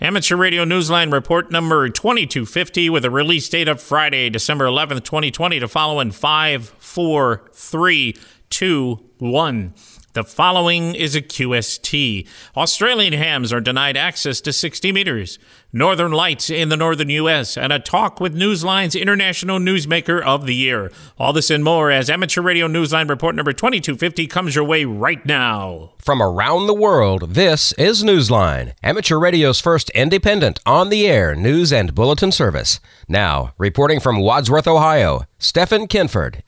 Amateur Radio Newsline report number 2250 with a release date of Friday, December 11th, 2020 to follow in 5, 4, 3, 2, 1. The following is a QST. Australian hams are denied access to 60 meters. Northern Lights in the northern U.S. and a talk with Newsline's International Newsmaker of the Year. All this and more as Amateur Radio Newsline report number 2250 comes your way right now. From around the world, this is Newsline, Amateur Radio's first independent, on-the-air news and bulletin service. Now, reporting from Wadsworth, Ohio, Stephen Kinford,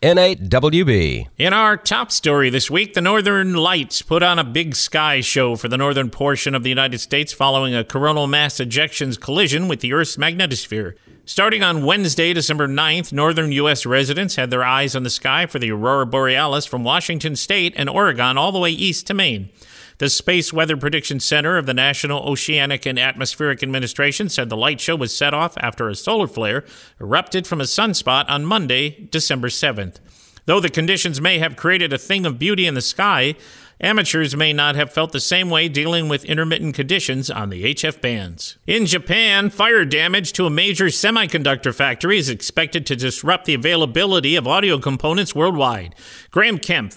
N8WB. In our top story this week, the Northern Lights put on a big sky show for the northern portion of the United States following a coronal mass ejections collision with the Earth's magnetosphere. Starting on Wednesday, December 9th, northern U.S. residents had their eyes on the sky for the Aurora Borealis from Washington State and Oregon all the way east to Maine. The Space Weather Prediction Center of the National Oceanic and Atmospheric Administration said the light show was set off after a solar flare erupted from a sunspot on Monday, December 7th. Though the conditions may have created a thing of beauty in the sky, amateurs may not have felt the same way dealing with intermittent conditions on the HF bands. In Japan, fire damage to a major semiconductor factory is expected to disrupt the availability of audio components worldwide. Graham Kemp,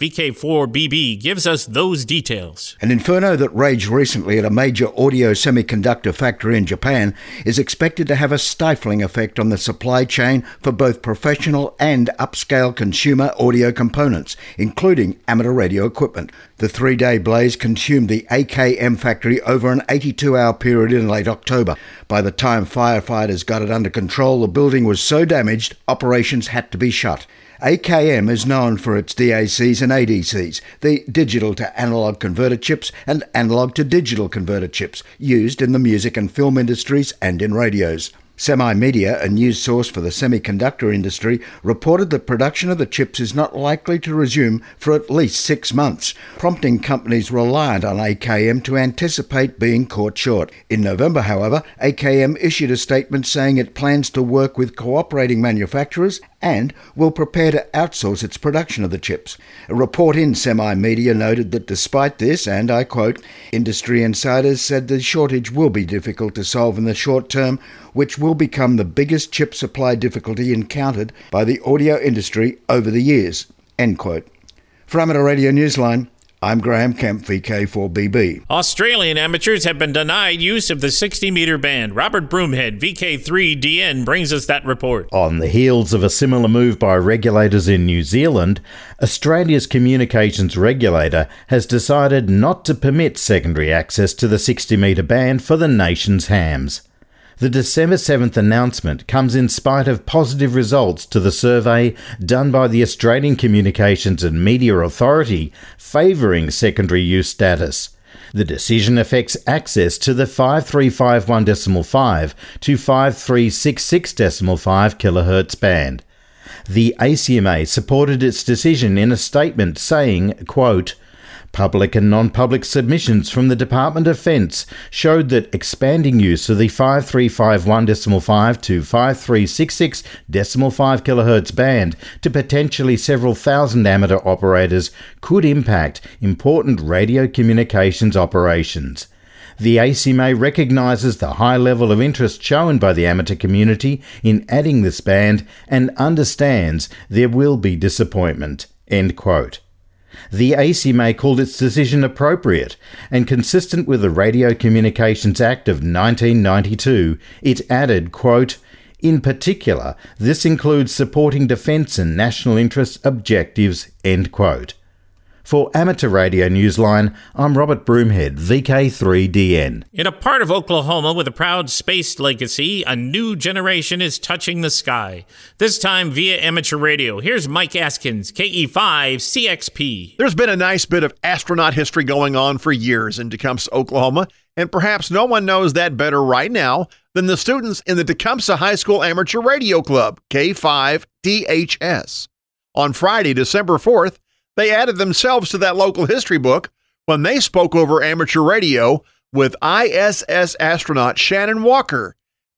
VK4BB, gives us those details. An inferno that raged recently at a major audio semiconductor factory in Japan is expected to have a stifling effect on the supply chain for both professional and upscale consumer audio components, including amateur radio equipment. The 3-day blaze consumed the AKM factory over an 82-hour period in late October. By the time firefighters got it under control, the building was so damaged, operations had to be shut. AKM is known for its DACs and ADCs, the digital-to-analog converter chips and analog-to-digital converter chips, used in the music and film industries and in radios. Semi-Media, a news source for the semiconductor industry, reported that production of the chips is not likely to resume for at least 6 months, prompting companies reliant on AKM to anticipate being caught short. In November, however, AKM issued a statement saying it plans to work with cooperating manufacturers and will prepare to outsource its production of the chips. A report in Semi-Media noted that despite this, and I quote, industry insiders said the shortage will be difficult to solve in the short term, which will become the biggest chip supply difficulty encountered by the audio industry over the years, end quote. For Amateur Radio Newsline, I'm Graham Kemp, VK4BB. Australian amateurs have been denied use of the 60-meter band. Robert Broomhead, VK3DN, brings us that report. On the heels of a similar move by regulators in New Zealand, Australia's communications regulator has decided not to permit secondary access to the 60-meter band for the nation's hams. The December 7th announcement comes in spite of positive results to the survey done by the Australian Communications and Media Authority favouring secondary use status. The decision affects access to the 5351.5 to 5366.5 kHz band. The ACMA supported its decision in a statement saying, quote, public and non-public submissions from the Department of Defence showed that expanding use of the 5351.5 to 5366.5 kHz band to potentially several thousand amateur operators could impact important radio communications operations. The ACMA recognises the high level of interest shown by the amateur community in adding this band and understands there will be disappointment. End quote. The ACMA called its decision appropriate and consistent with the Radio Communications Act of 1992. It added, quote, in particular, this includes supporting defence and national interest objectives, end quote. For Amateur Radio Newsline, I'm Robert Broomhead, VK3DN. In a part of Oklahoma with a proud space legacy, a new generation is touching the sky. This time via amateur radio. Here's Mike Askins, KE5CXP. There's been a nice bit of astronaut history going on for years in Tecumseh, Oklahoma, and perhaps no one knows that better right now than the students in the Tecumseh High School Amateur Radio Club, K5DHS. On Friday, December 4th, they added themselves to that local history book when they spoke over amateur radio with ISS astronaut Shannon Walker,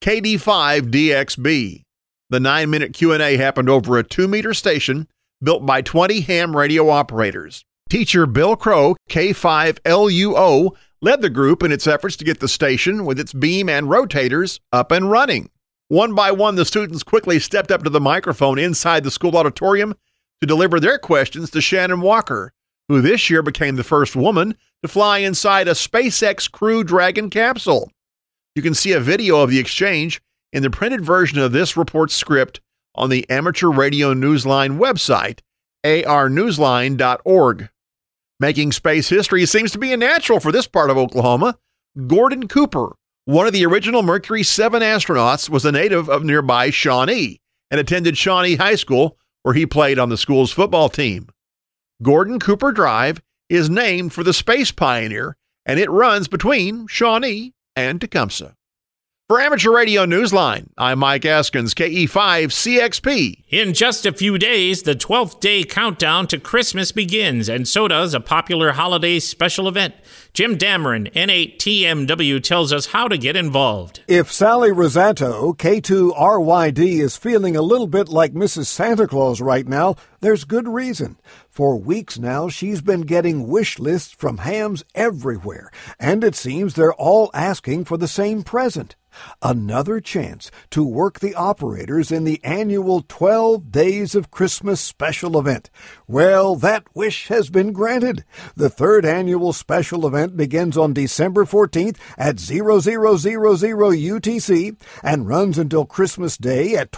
KD5DXB. The 9-minute Q&A happened over a 2-meter station built by 20 ham radio operators. Teacher Bill Crow, K5LUO, led the group in its efforts to get the station with its beam and rotators up and running. One by one, the students quickly stepped up to the microphone inside the school auditorium to deliver their questions to Shannon Walker, who this year became the first woman to fly inside a SpaceX Crew Dragon capsule. You can see a video of the exchange in the printed version of this report's script on the Amateur Radio Newsline website, arnewsline.org. Making space history seems to be a natural for this part of Oklahoma. Gordon Cooper, one of the original Mercury 7 astronauts, was a native of nearby Shawnee and attended Shawnee High School, where he played on the school's football team. Gordon Cooper Drive is named for the space pioneer, and it runs between Shawnee and Tecumseh. For Amateur Radio Newsline, I'm Mike Askins, KE5CXP. In just a few days, the 12th day countdown to Christmas begins, and so does a popular holiday special event. Jim Dameron, N8TMW, tells us how to get involved. If Sally Rosato, K2RYD, is feeling a little bit like Mrs. Santa Claus right now, there's good reason. For weeks now, she's been getting wish lists from hams everywhere, and it seems they're all asking for the same present. Another chance to work the operators in the annual 12 Days of Christmas special event. Well, that wish has been granted. The third annual special event begins on December 14th at 0000 UTC and runs until Christmas Day at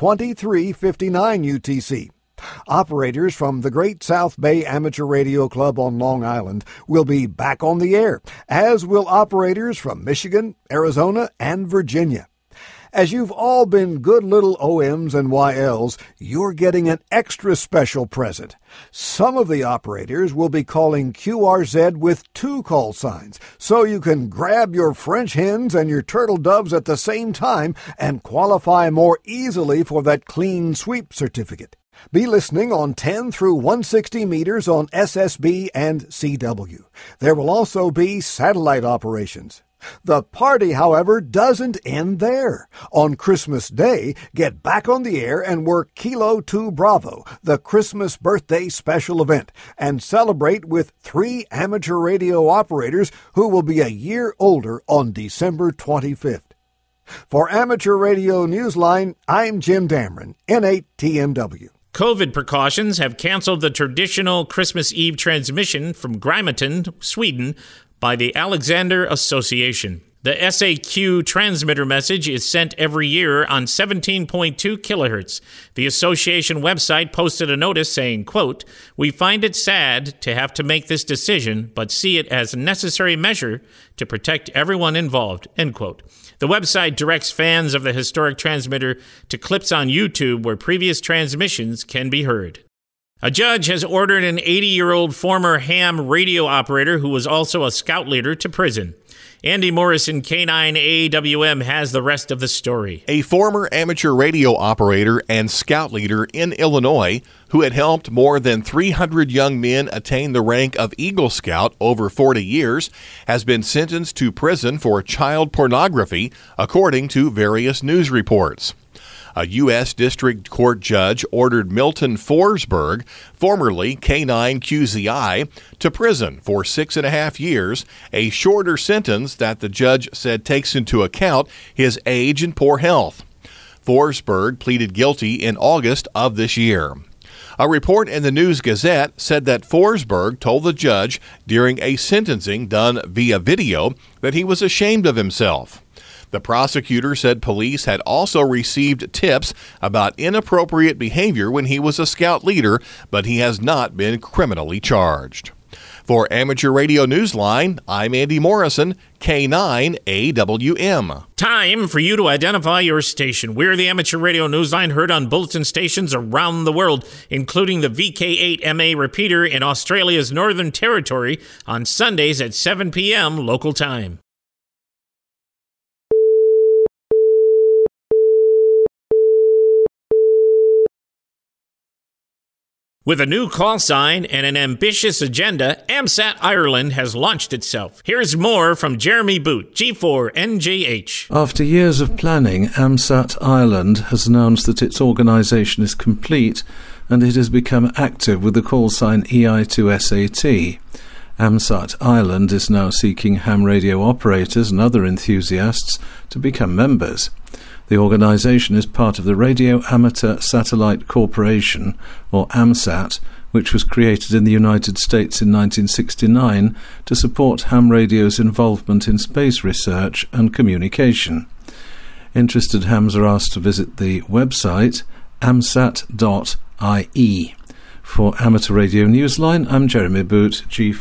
2359 UTC. Operators from the Great South Bay Amateur Radio Club on Long Island will be back on the air, as will operators from Michigan, Arizona, and Virginia. As you've all been good little OMs and YLs, you're getting an extra special present. Some of the operators will be calling QRZ with 2 call signs, so you can grab your French hens and your turtle doves at the same time and qualify more easily for that clean sweep certificate. Be listening on 10 through 160 meters on SSB and CW. There will also be satellite operations. The party, however, doesn't end there. On Christmas Day, get back on the air and work Kilo 2 Bravo, the Christmas birthday special event, and celebrate with 3 amateur radio operators who will be a year older on December 25th. For Amateur Radio Newsline, I'm Jim Dameron, N8TMW. COVID precautions have canceled the traditional Christmas Eve transmission from Grimeton, Sweden, by the Alexander Association. The SAQ transmitter message is sent every year on 17.2 kilohertz. The association website posted a notice saying, quote, "We find it sad to have to make this decision, but see it as a necessary measure to protect everyone involved," end quote. The website directs fans of the historic transmitter to clips on YouTube where previous transmissions can be heard. A judge has ordered an 80-year-old former ham radio operator who was also a scout leader to prison. Andy Morrison, K9AWM, has the rest of the story. A former amateur radio operator and scout leader in Illinois who had helped more than 300 young men attain the rank of Eagle Scout over 40 years has been sentenced to prison for child pornography, according to various news reports. A U.S. District Court judge ordered Milton Forsberg, formerly K9QZI, to prison for 6.5 years, a shorter sentence that the judge said takes into account his age and poor health. Forsberg pleaded guilty in August of this year. A report in the News Gazette said that Forsberg told the judge during a sentencing done via video that he was ashamed of himself. The prosecutor said police had also received tips about inappropriate behavior when he was a scout leader, but he has not been criminally charged. For Amateur Radio Newsline, I'm Andy Morrison, K9AWM. Time for you to identify your station. We're the Amateur Radio Newsline, heard on bulletin stations around the world, including the VK8MA repeater in Australia's Northern Territory on Sundays at 7 p.m. local time. With a new call sign and an ambitious agenda, AMSAT Ireland has launched itself. Here's more from Jeremy Boot, G4NJH. After years of planning, AMSAT Ireland has announced that its organisation is complete and it has become active with the call sign EI2SAT. AMSAT Ireland is now seeking ham radio operators and other enthusiasts to become members. The organisation is part of the Radio Amateur Satellite Corporation, or AMSAT, which was created in the United States in 1969 to support ham radio's involvement in space research and communication. Interested hams are asked to visit the website amsat.ie. For Amateur Radio Newsline, I'm Jeremy Boot,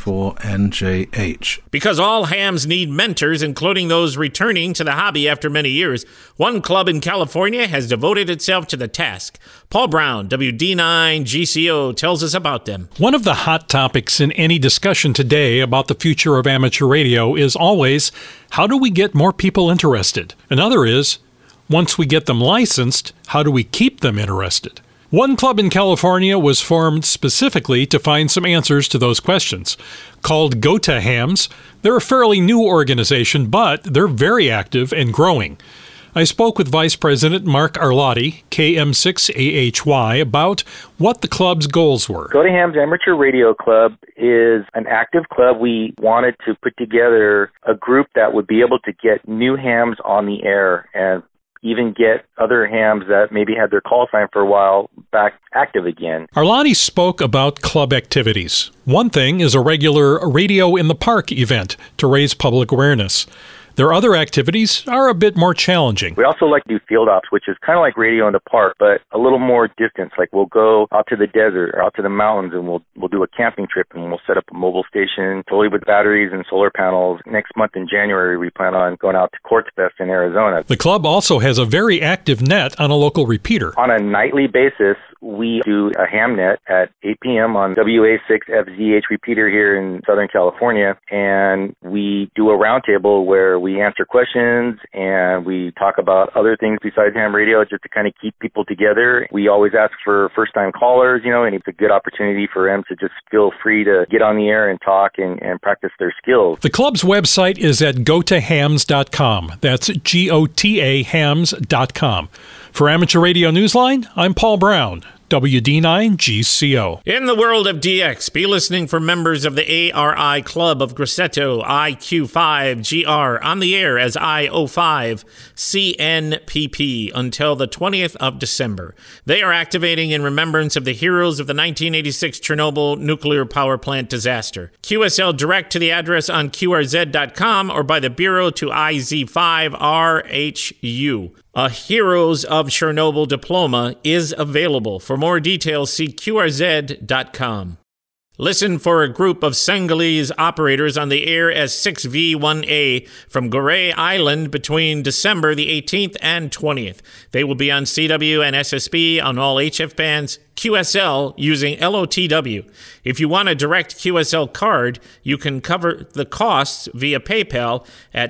G4NJH. Because all hams need mentors, including those returning to the hobby after many years, one club in California has devoted itself to the task. Paul Brown, WD9GCO, tells us about them. One of the hot topics in any discussion today about the future of amateur radio is always, how do we get more people interested? Another is, once we get them licensed, how do we keep them interested? One club in California was formed specifically to find some answers to those questions. Called Go To Hams, they're a fairly new organization, but they're very active and growing. I spoke with Vice President Mark Arlotti, KM6AHY, about what the club's goals were. Go To Hams Amateur Radio Club is an active club. We wanted to put together a group that would be able to get new hams on the air and even get other hams that maybe had their call sign for a while back active again. Arlotti spoke about club activities. One thing is a regular Radio in the Park event to raise public awareness. Their other activities are a bit more challenging. We also like to do field ops, which is kind of like Radio in the Park, but a little more distance. Like we'll go out to the desert or out to the mountains and we'll do a camping trip and we'll set up a mobile station totally with batteries and solar panels. Next month in January, we plan on going out to Quartz Fest in Arizona. The club also has a very active net on a local repeater. On a nightly basis, we do a ham net at 8 p.m. on WA6FZH repeater here in Southern California, and we do a roundtable where we answer questions and we talk about other things besides ham radio just to kind of keep people together. We always ask for first-time callers, and it's a good opportunity for them to just feel free to get on the air and talk and practice their skills. The club's website is at gotahams.com. That's GOTA hams.com. For Amateur Radio Newsline, I'm Paul Brown, WD9GCO. In the world of DX, be listening for members of the ARI Club of Grosseto IQ5GR on the air as I05CNPP until the 20th of December. They are activating in remembrance of the heroes of the 1986 Chernobyl nuclear power plant disaster. QSL direct to the address on QRZ.com or by the Bureau to IZ5RHU. A Heroes of Chernobyl diploma is available. For more details, see QRZ.com. Listen for a group of Senegalese operators on the air as 6V1A from Gorée Island between December the 18th and 20th. They will be on CW and SSB on all HF bands, QSL using LOTW. If you want a direct QSL card, you can cover the costs via PayPal at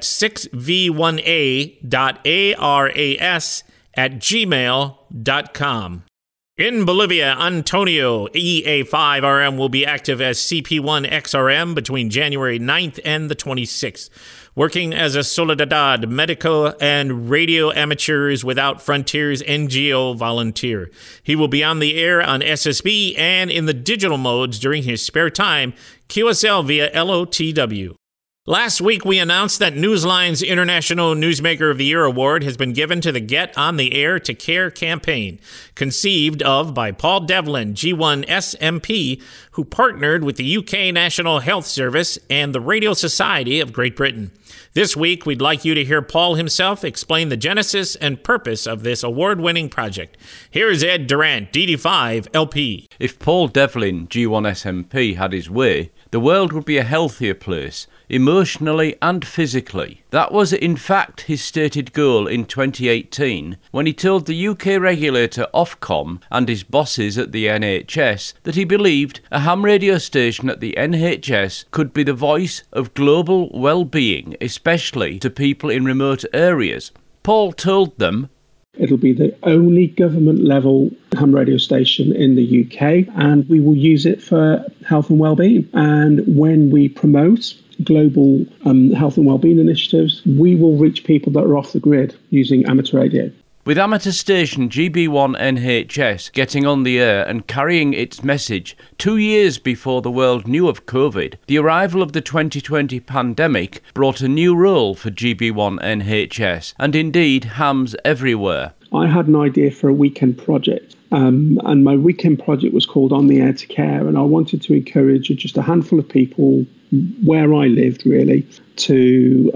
6v1a.aras@gmail.com. In Bolivia, Antonio EA5RM will be active as CP1XRM between January 9th and the 26th, working as a Solidaridad Medical and Radio Amateurs Without Frontiers NGO volunteer. He will be on the air on SSB and in the digital modes during his spare time, QSL via LOTW. Last week, we announced that Newsline's International Newsmaker of the Year Award has been given to the Get on the Air to Care campaign, conceived of by Paul Devlin, G1SMP, who partnered with the UK National Health Service and the Radio Society of Great Britain. This week, we'd like you to hear Paul himself explain the genesis and purpose of this award-winning project. Here's Ed Durant, DD5LP. If Paul Devlin, G1SMP, had his way, the world would be a healthier place, emotionally and physically. That was in fact his stated goal in 2018 when he told the UK regulator Ofcom and his bosses at the NHS that he believed a ham radio station at the NHS could be the voice of global well-being, especially to people in remote areas. Paul told them, "It'll be the only government-level ham radio station in the UK, and we will use it for health and well-being. And when we promote global health and well-being initiatives, we will reach people that are off the grid using amateur radio." With amateur station GB1NHS getting on the air and carrying its message 2 years before the world knew of COVID, the arrival of the 2020 pandemic brought a new role for GB1NHS and indeed hams everywhere. I had an idea for a weekend project, and my weekend project was called On the Air to Care, and I wanted to encourage just a handful of people where I lived, really, to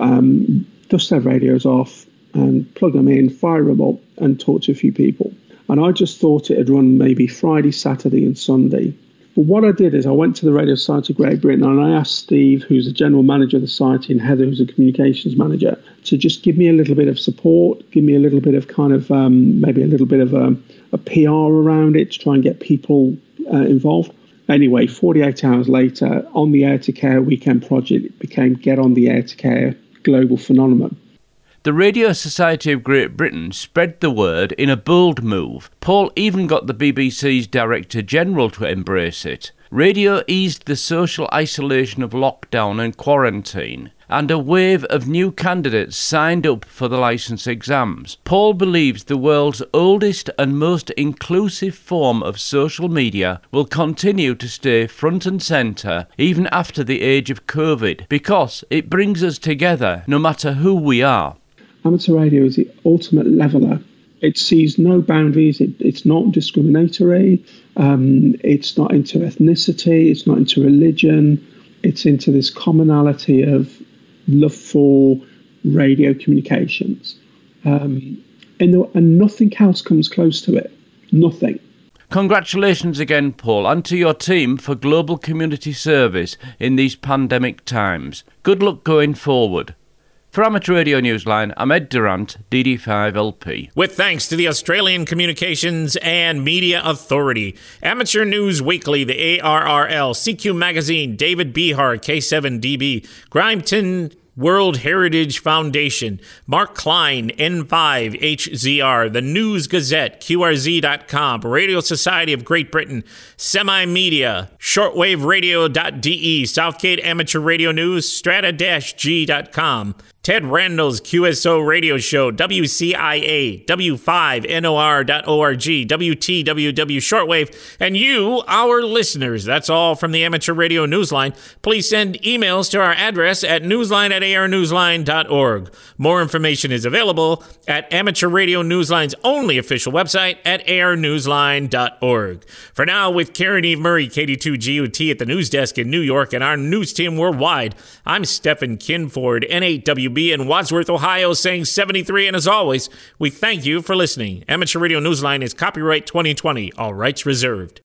dust their radios off and plug them in, fire them up, and talk to a few people. And I just thought it'd run maybe Friday, Saturday, and Sunday. But what I did is I went to the Radio Society of Great Britain and I asked Steve, who's the general manager of the society, and Heather, who's the communications manager, to just give me a little bit of support, give me a little bit of kind of maybe a little bit of a PR around it to try and get people involved. Anyway, 48 hours later, On the Air to Care weekend project became Get On the Air to Care global phenomenon. The Radio Society of Great Britain spread the word in a bold move. Paul even got the BBC's Director General to embrace it. Radio eased the social isolation of lockdown and quarantine, and a wave of new candidates signed up for the licence exams. Paul believes the world's oldest and most inclusive form of social media will continue to stay front and centre even after the age of COVID, because it brings us together no matter who we are. Amateur radio is the ultimate leveller. It sees no boundaries. It's not discriminatory. It's not into ethnicity. It's not into religion. It's into this commonality of love for radio communications. And nothing else comes close to it. Nothing. Congratulations again, Paul, and to your team for global community service in these pandemic times. Good luck going forward. For Amateur Radio Newsline, I'm Ed Durant, DD5LP. With thanks to the Australian Communications and Media Authority, Amateur News Weekly, the ARRL, CQ Magazine, David Behar, K7DB, Grimeton World Heritage Foundation, Mark Klein, N5HZR, the News Gazette, QRZ.com, Radio Society of Great Britain, Semi-Media, Shortwaveradio.de, Southgate Amateur Radio News, Strata-G.com, Ted Randall's QSO Radio Show, WCIA, W5NOR.org, WTWW Shortwave, and you, our listeners. That's all from the Amateur Radio Newsline. Please send emails to our address at newsline@arnewsline.org. More information is available at Amateur Radio Newsline's only official website at arnewsline.org. For now, with Karen Eve Murray, KD2GUT at the news desk in New York, and our news team worldwide, I'm Stephen Kinford, N8WB in Wadsworth, Ohio, saying 73, and as always, we thank you for listening. Amateur Radio Newsline is copyright 2020, all rights reserved.